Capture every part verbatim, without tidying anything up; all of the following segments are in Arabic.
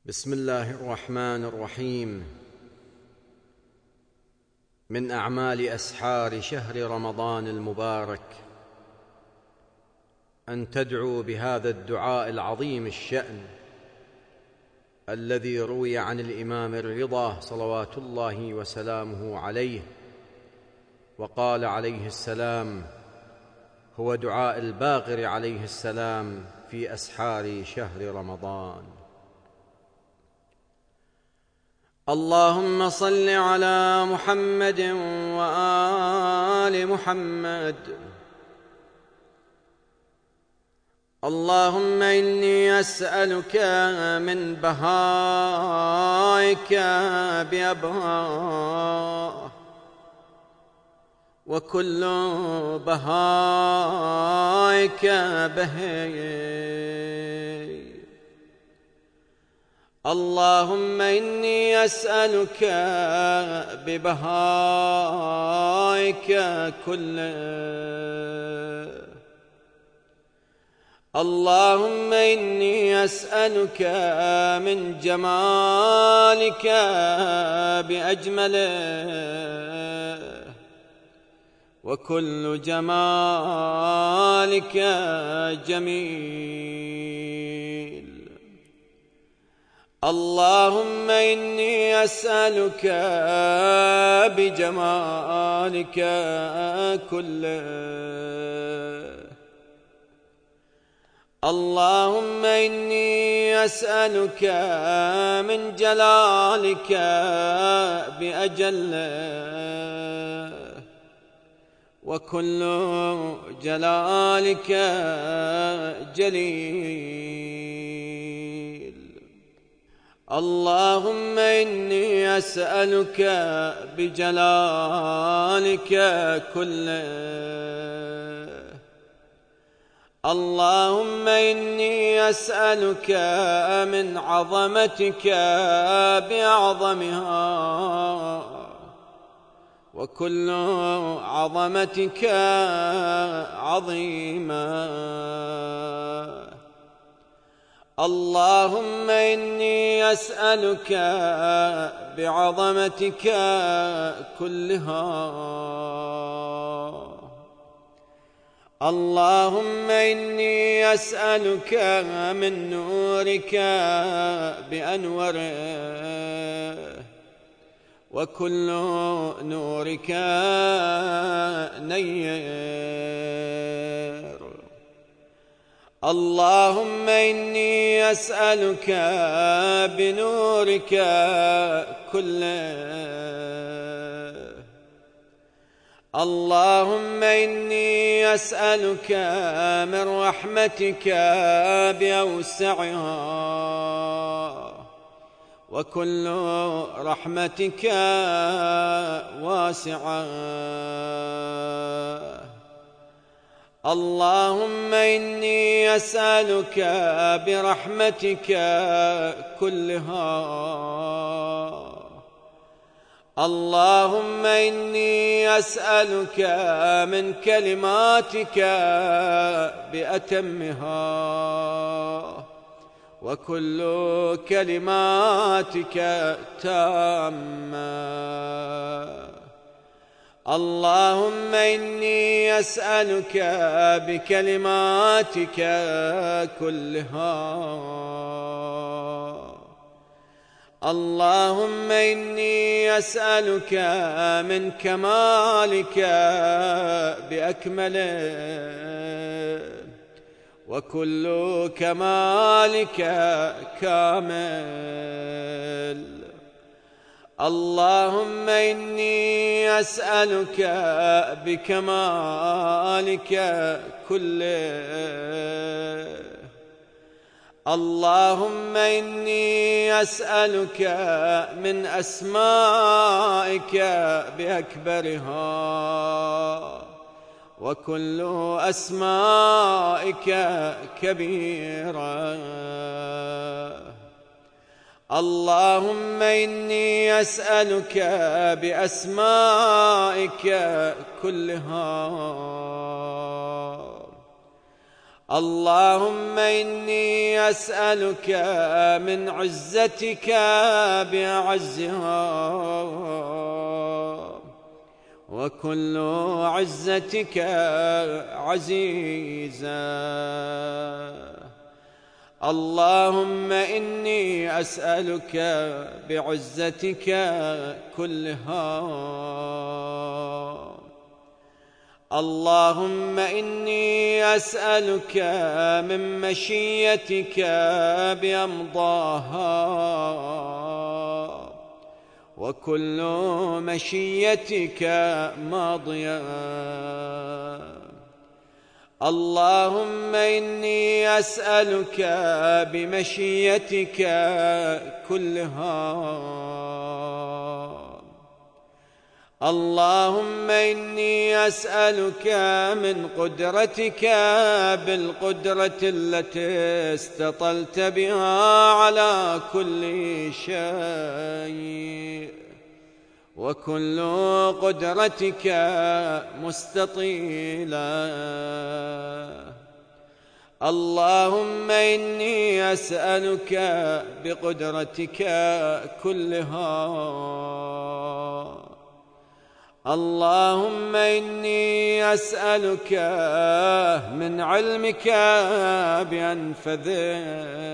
بسم الله الرحمن الرحيم. من أعمال أسحار شهر رمضان المبارك أن تدعو بهذا الدعاء العظيم الشأن الذي روي عن الإمام الرضا صلوات الله وسلامه عليه، وقال عليه السلام: هو دعاء الباقر عليه السلام في أسحار شهر رمضان. اللهم صل على محمد وآل محمد. اللهم إني أسألك من بهائك بأبهاه، وكل بهائك بهي. اللهم إني أسألك ببهائك كله. اللهم إني أسألك من جمالك بأجمله، وكل جمالك جميل. اللهم إني أسألك بجمالك كله. اللهم إني أسألك من جلالك بأجله، وكل جلالك جليل. اللهم إني أسألك بجلالك كله. اللهم إني أسألك من عظمتك بأعظمها، وكل عظمتك عظيمة. اللهم إني أسألك بعظمتك كلها. اللهم إني أسألك من نورك بأنوره، وكل نورك نير. اللهم إني أسألك بنورك كله. اللهم إني أسألك من رحمتك بأوسعها، وكل رحمتك واسعة. اللهم إني أسألك برحمتك كلها. اللهم إني أسألك من كلماتك بأتمها، وكل كلماتك تامة. اللهم إني أسألك بكلماتك كلها. اللهم إني أسألك من كمالك بأكمله، وكل كمالك كامل. اللهم إني أسألك بكمالك كله. اللهم إني أسألك من أسمائك بأكبرها، وكل أسمائك كبيرة. اللهم إني أسألك بأسمائك كلها. اللهم إني أسألك من عزتك بأعزها، وكل عزتك عزيزا. اللهم إني أسألك بعزتك كلها. اللهم إني أسألك من مشيتك بأمضاها، وكل مشيتك ماضية. اللهم إني أسألك بمشيتك كلها. اللهم إني أسألك من قدرتك بالقدرة التي استطلت بها على كل شيء، وكل قدرتك مستطيلة. اللهم إني أسألك بقدرتك كلها. اللهم إني أسألك من علمك بأنفذه،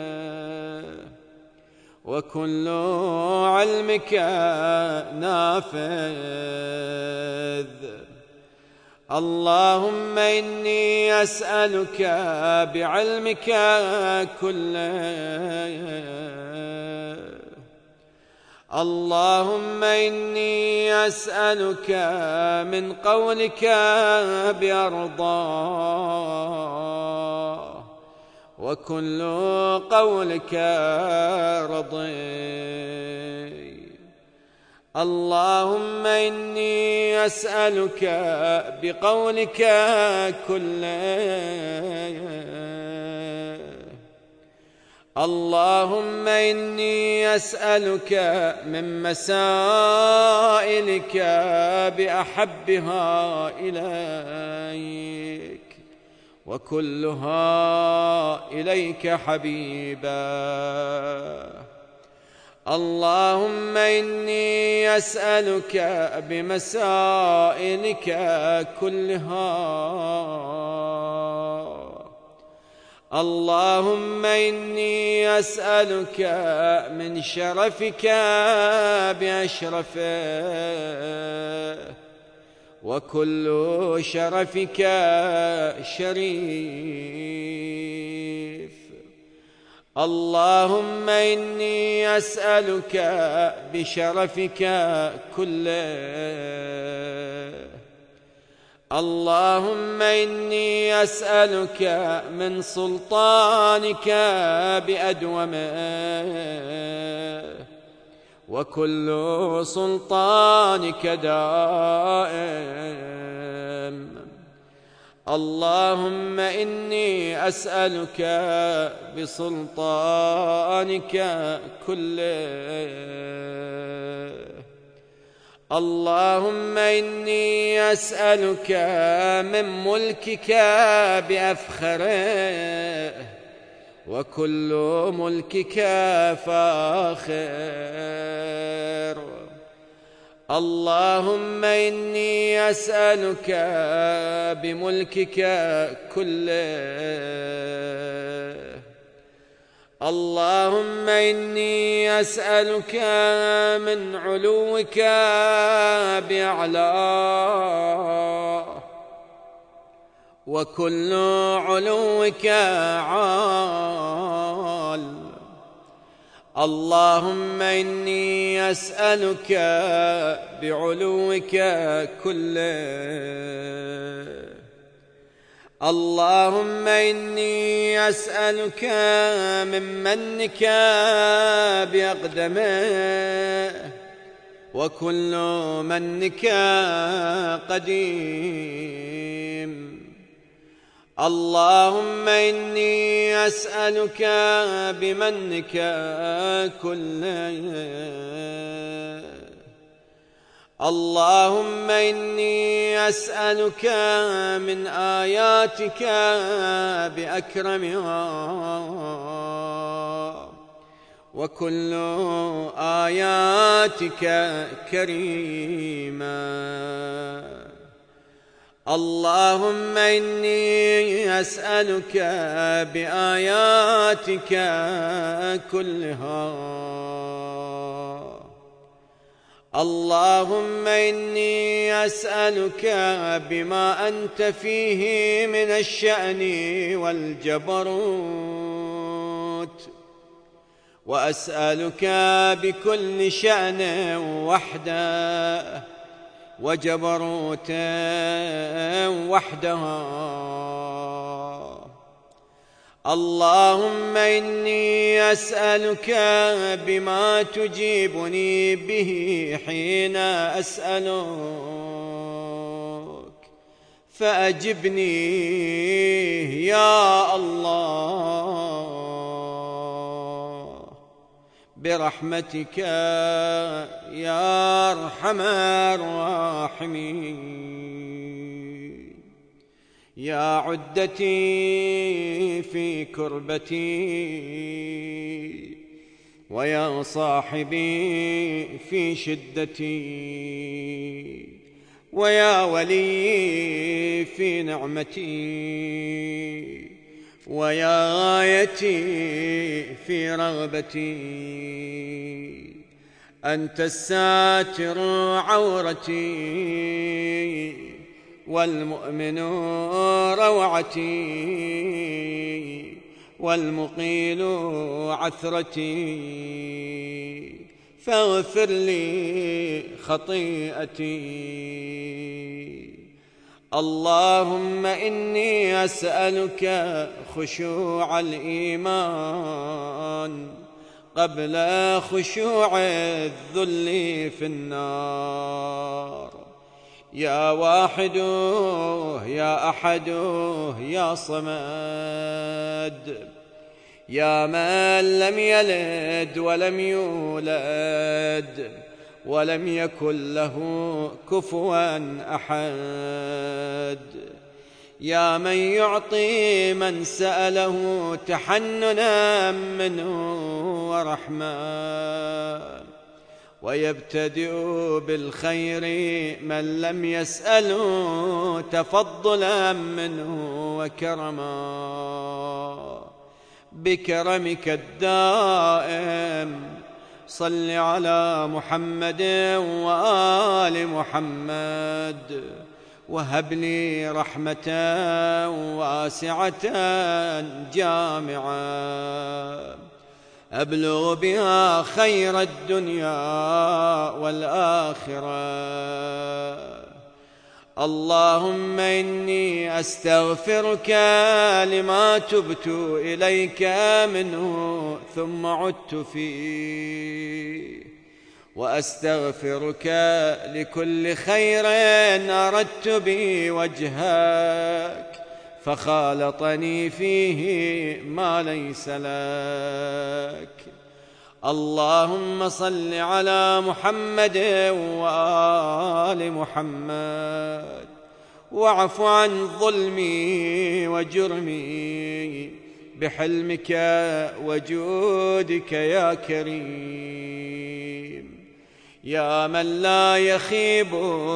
وكل علمك نافذ. اللهم إني أسألك بعلمك كله. اللهم إني أسألك من قولك بأرضاه، وكل قولك رضي. اللهم إني أسألك بقولك كله. اللهم إني أسألك من مسائلك بأحبها إليك، وكلها إليك حبيبا. اللهم إني أسألك بمسائلك كلها. اللهم إني أسألك من شرفك بأشرفه، وكل شرفك شريف. اللهم إني أسألك بشرفك كله. اللهم إني أسألك من سلطانك بأدومه، وكل سلطانك دائم. اللهم إني أسألك بسلطانك كله. اللهم إني أسألك من ملكك بأفخره، وكل ملكك فاخر. اللهم إني أسألك بملكك كله. اللهم إني أسألك من علوك بأعلاه، وكل علوك عال. اللهم إني أسألك بعلوك كله. اللهم إني أسألك من منك بأقدمه، وكل منك قديم. اللهم إني أسألك بمنك كله. اللهم إني أسألك من آياتك بأكرمها، وكل آياتك كريمة. اللهم إني أسألك بآياتك كلها. اللهم إني أسألك بما أنت فيه من الشأن والجبروت، وأسألك بكل شأن وحده وجبروت وحدها. اللهم إني أسألك بما تجيبني به حين أسألك، فأجبني يا الله برحمتك يا أرحم الراحمين. يا عدتي في كربتي، ويا صاحبي في شدتي، ويا ولي في نعمتي، ويا غايتي في رغبتي. أنت الساتر عورتي، والمؤمن روعتي، والمقيل عثرتي، فاغفر لي خطيئتي. اللهم إني أسألك خشوع الإيمان قبل خشوع الذل في النار. يا واحد يا أحد يا صمد، يا من لم يلد ولم يولد ولم يكن له كفوا أحد، يا من يعطي من سأله تحننا منه ورحمة، ويبتدئ بالخير من لم يسأله تفضلا منه وكرما. بكرمك الدائم صل على محمد وآل محمد، وهب لي رحمة واسعة جامعة أبلغ بها خير الدنيا والآخرة. اللهم إني أستغفرك لما تبت إليك منه ثم عدت فيه، وأستغفرك لكل خير أردت به وجهك فخالطني فيه ما ليس لك. اللهم صل على محمد وآل محمد، واعف عن ظلمي وجرمي بحلمك وجودك يا كريم. يا من لا يخيب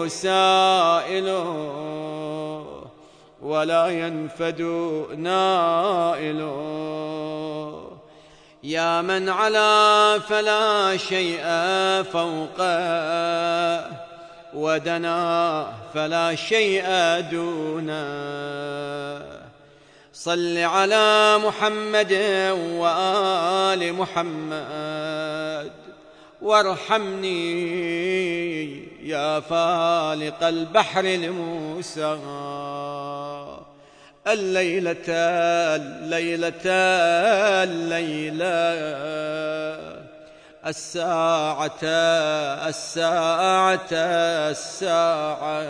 سائله ولا ينفد نائله، يا من علا فلا شيء فوقه، ودنا فلا شيء دونه. صل على محمد وآل محمد، وارحمني يا فالق البحر لموسى. الليلة الليلة الليلة، الساعة الساعة الساعة.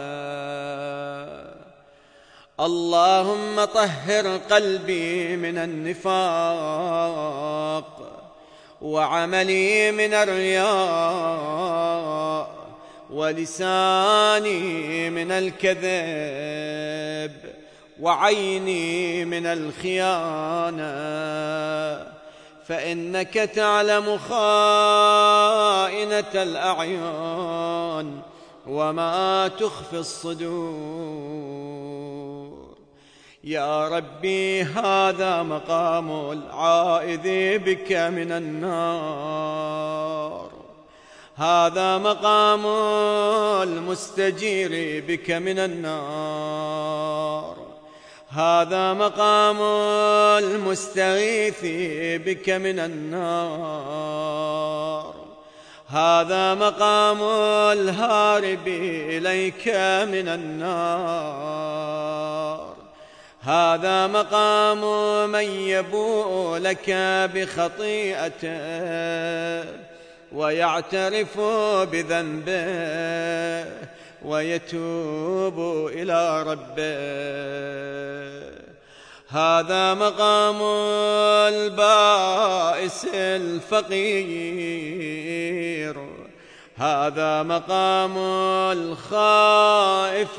اللهم طهر قلبي من النفاق، وعملي من الرياء، ولساني من الكذب وعيني من الخيانة، فإنك تعلم خائنة الأعين وما تخفي الصدور. يا ربي هذا مقام العائذ بك من النار، هذا مقام المستجير بك من النار، هذا مقام المستغيث بك من النار، هذا مقام الهارب إليك من النار، هذا مقام من يبوء لك بخطيئته ويعترف بذنبه ويتوب إلى ربه. هذا مقام البائس الفقير، هذا مقام الخائف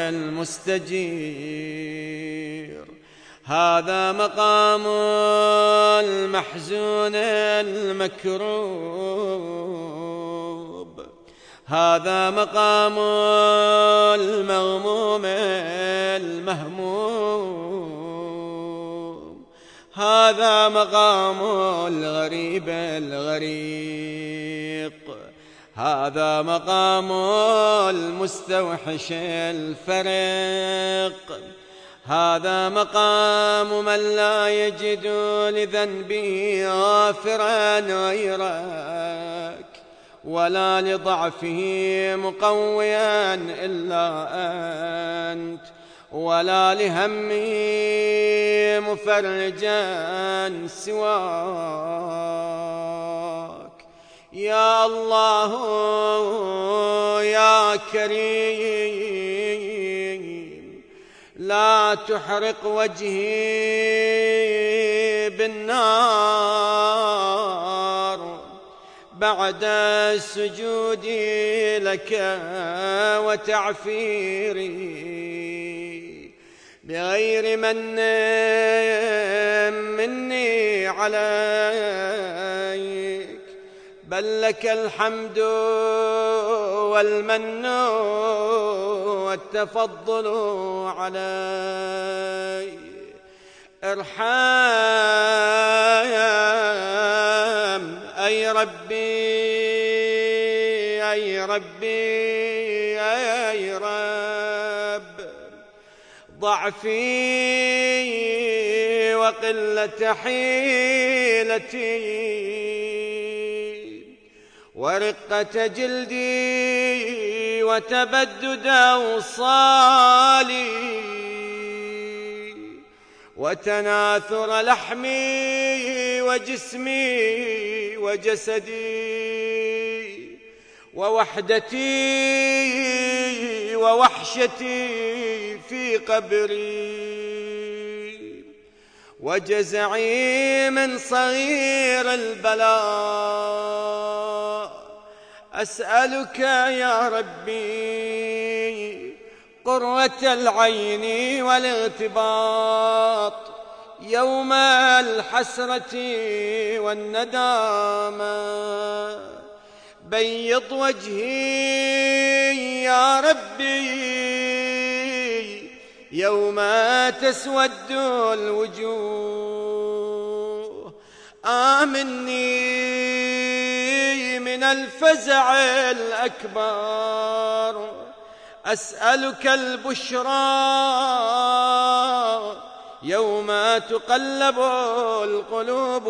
المستجير، هذا مقام المحزون المكروب، هذا مقام المغموم المهموم، هذا مقام الغريب الغريق، هذا مقام المستوحش الفرق، هذا مقام من لا يجد لذنبه غافرا غيرك ولا لضعفه مقويا إلا أنت ولا لهمه مفرجا سواك. يا الله يا كريم لا تحرق وجهي بالنار بعد السجود لك وتعفيري بغير من مني عليك، بل لك الحمد والمن والتفضل علي. ارحم أي ربي أي ربي أي رب ضعفي وقلة حيلتي ورقة جلدي وتبدد أوصالي وتناثر لحمي وجسمي وجسدي ووحدتي ووحشتي في قبري وجزعي من صغير البلاء. أسألك يا ربي قرة العين والاغتباط يوم الحسرة والندامة. بيض وجهي يا ربي يوم تسود الوجوه. آمني من الفزع الأكبر. أسألك البشرى يوم تقلب القلوب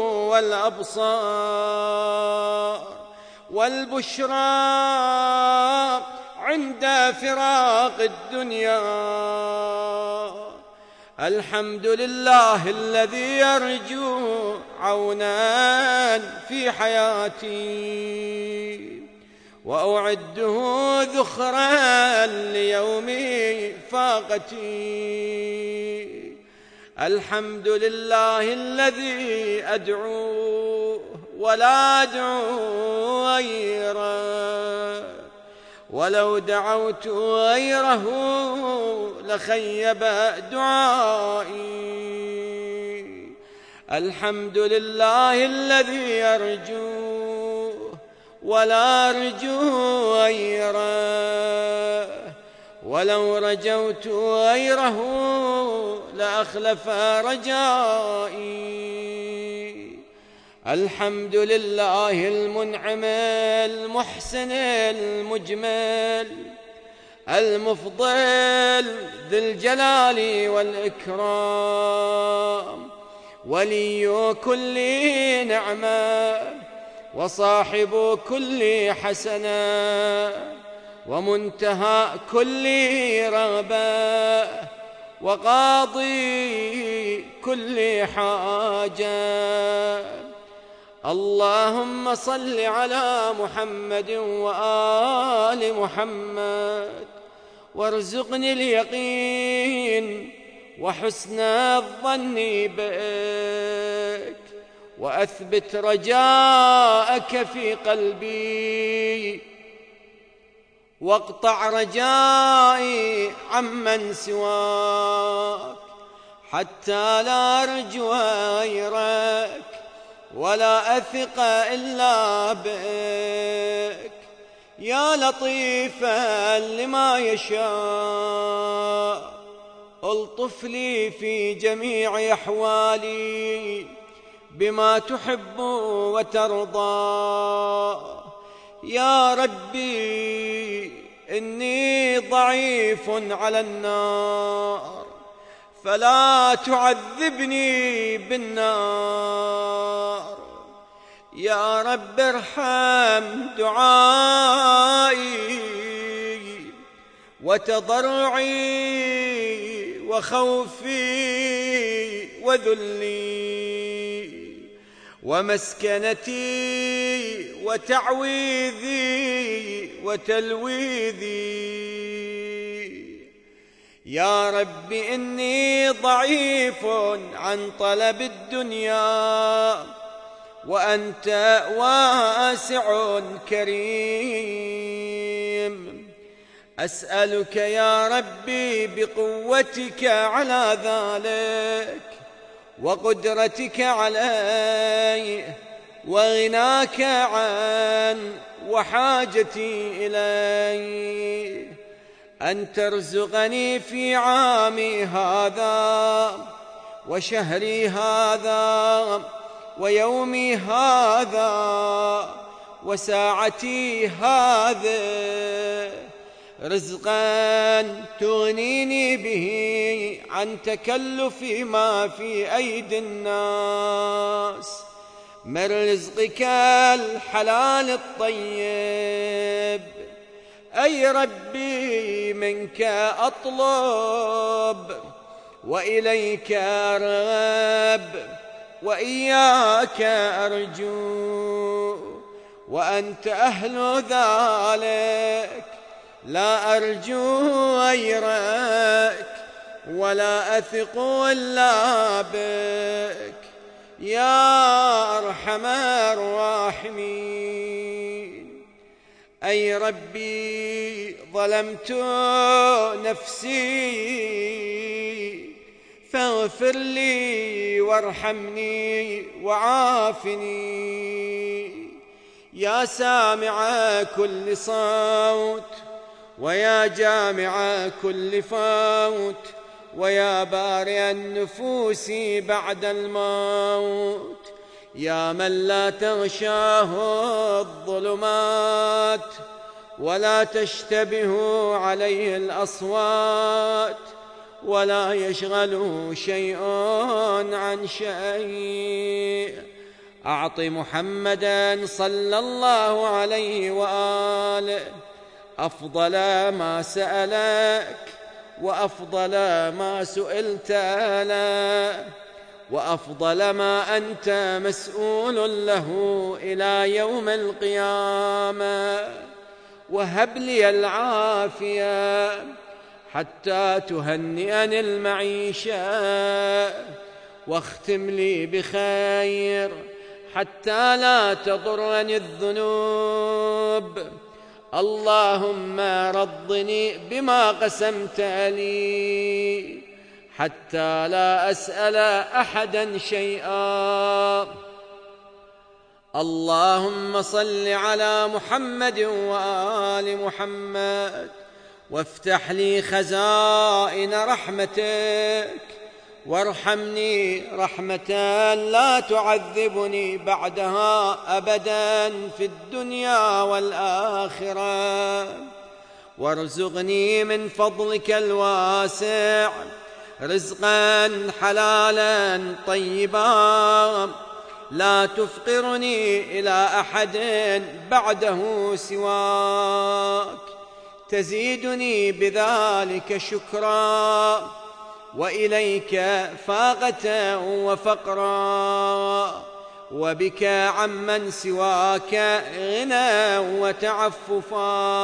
والأبصار، والبشرى عند فراق الدنيا. الحمد لله الذي يرجو عونا في حياتي وأعده ذخرا ليوم فاقتي. الحمد لله الذي أدعوه ولا أدعو غيره ولو دعوت غيره لخيب دعائي. الحمد لله الذي أرجوه ولا أرجو غيره، ولو رجوت غيره لأخلف رجائي. الحمد لله المنعم المحسن المجمل المفضل ذي الجلال والإكرام، ولي كل نعمة وصاحب كل حسنة ومنتهى كل رغبة وقاضي كل حاجة. اللهم صل على محمد وآل محمد، وارزقني اليقين وحسن الظن بك، وأثبت رجاءك في قلبي، واقطع رجائي عمن سواك، حتى لا أرجو غيرك ولا أثق إلا بك. يا لطيفا لما يشاء، ألطف لي في جميع أحوالي بما تحب وترضى. يا ربي إني ضعيف على النار، فلا تعذبني بالنار. يا رب ارحم دعائي وتضرعي وخوفي وذلي ومسكنتي وتعويذي وتلويذي. يا رب إني ضعيف عن طلب الدنيا، وأنت واسع كريم. أسألك يا ربي بقوتك على ذلك، وقدرتك عليه، وغناك عن وحاجتي إليه، أن ترزقني في عامي هذا وشهري هذا ويومي هذا وساعتي هذه رزقا تغنيني به عن تكلف ما في أيدي الناس، من رزقك الحلال الطيب. أي ربي منك أطلب وإليك أرغب وإياك أرجو، وأنت أهل ذلك، لا أرجو غيرك ولا أثق إلا بك يا أرحم الراحمين. أي ربي ظلمت نفسي فاغفر لي وارحمني وعافني. يا سامع كل صوت، ويا جامع كل فوت، ويا بارئ النفوس بعد الموت، يا من لا تغشاه الظلمات ولا تشتبه عليه الأصوات، ولا يشغله شيء عن شيء. أعط محمدا صلى الله عليه وآله أفضل ما سألك، وأفضل ما سئلت له، وأفضل ما أنت مسؤول له إلى يوم القيامة. وهب لي العافية حتى تهنئني المعيشة، واختم لي بخير حتى لا تضرني الذنوب. اللهم رضني بما قسمت لي حتى لا أسأل أحدا شيئا. اللهم صل على محمد وآل محمد وافتح لي خزائن رحمتك وارحمني رحمة لا تعذبني بعدها أبدا في الدنيا والآخرة، وارزقني من فضلك الواسع رزقا حلالا طيبا لا تفقرني إلى أحد بعده سواك، تزيدني بذلك شكرا وإليك فاقة وفقرا، وبك عمن سواك غنى وتعففا.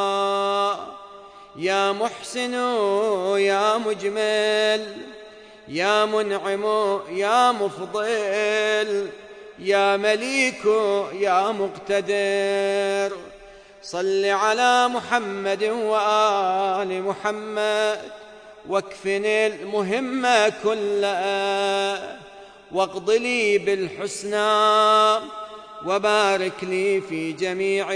يا محسن يا مجمل يا منعم يا مفضل يا مليك يا مقتدر، صل على محمد وآل محمد واكفني المهم كلها واقض لي بالحسنى وبارك لي في جميع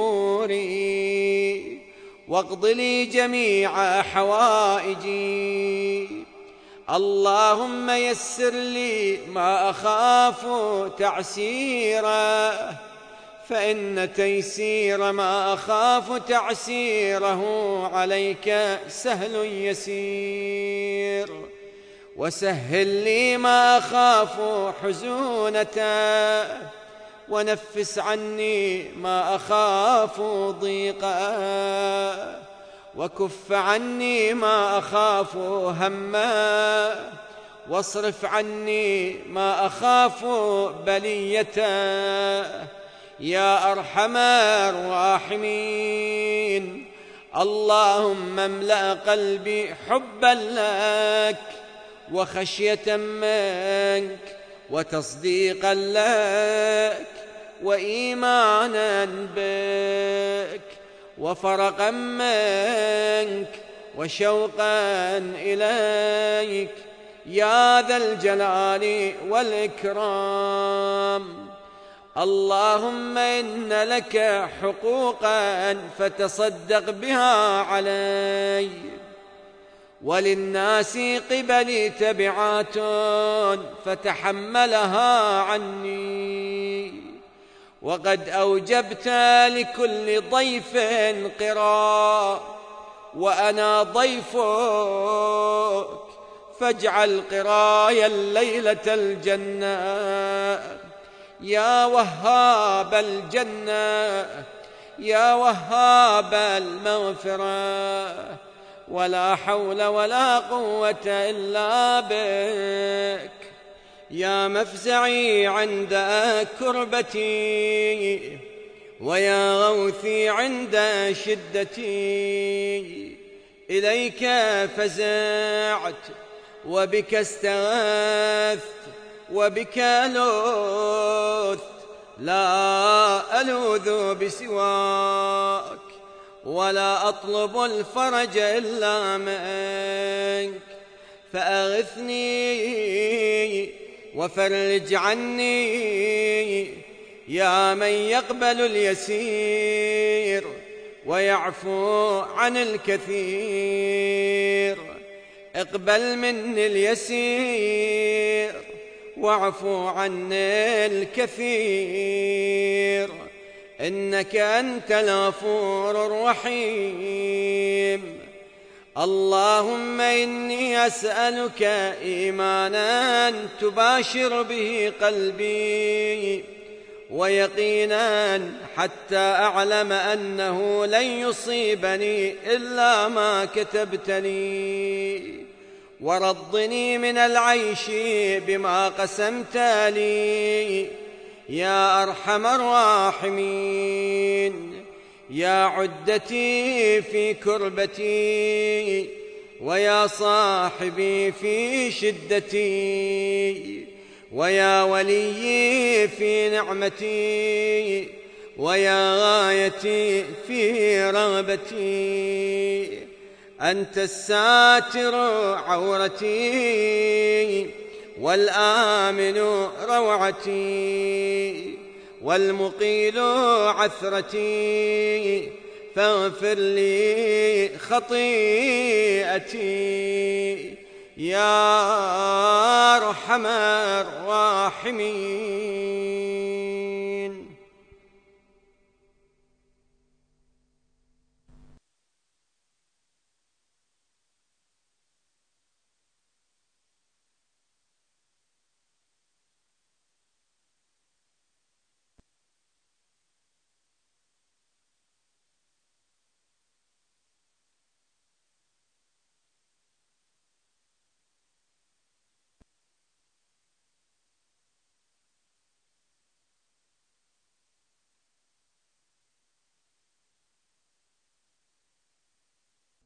أموري واقض لي جميع حوائجي. اللهم يسر لي ما أخاف تعسيره، فإن تيسير ما أخاف تعسيره عليك سهل يسير، وسهل لي ما أخاف حزونته، ونفس عني ما أخاف ضيقا، وكف عني ما أخاف هما، واصرف عني ما أخاف بليته يا أرحم الراحمين. اللهم املأ قلبي حبا لك وخشية منك وتصديقا لك وإيمانا بك وفرقا منك وشوقا إليك يا ذا الجلال والإكرام. اللهم إن لك حقوقا فتصدق بها علي، وللناس قبلي تبعات فتحملها عني، وقد أوجبت لكل ضيف قراء وأنا ضيفك، فاجعل قراي الليلة الجنة يا وهاب الجنة يا وهاب المغفرة، ولا حول ولا قوة إلا بك. يا مفزعي عند كربتي ويا غوثي عند شدتي، إليك فزعت وبك استغاثت وبك لوث، لا ألوذ بسواك ولا أطلب الفرج إلا منك، فأغثني وفرج عني يا من يقبل اليسير ويعفو عن الكثير. اقبل مني اليسير واعفو عني الكثير، إنك أنت الغفور الرحيم. اللهم إني أسألك إيمانا تباشر به قلبي، ويقينا حتى أعلم أنه لن يصيبني إلا ما كتبت لي، ورضني من العيش بما قسمت لي يا أرحم الراحمين. يا عدتي في كربتي ويا صاحبي في شدتي ويا وليي في نعمتي ويا غايتي في رغبتي. أنت الساتر عورتي والآمن روعتي والمقيل عثرتي، فاغفر لي خطيئتي يا أرحم الراحمين.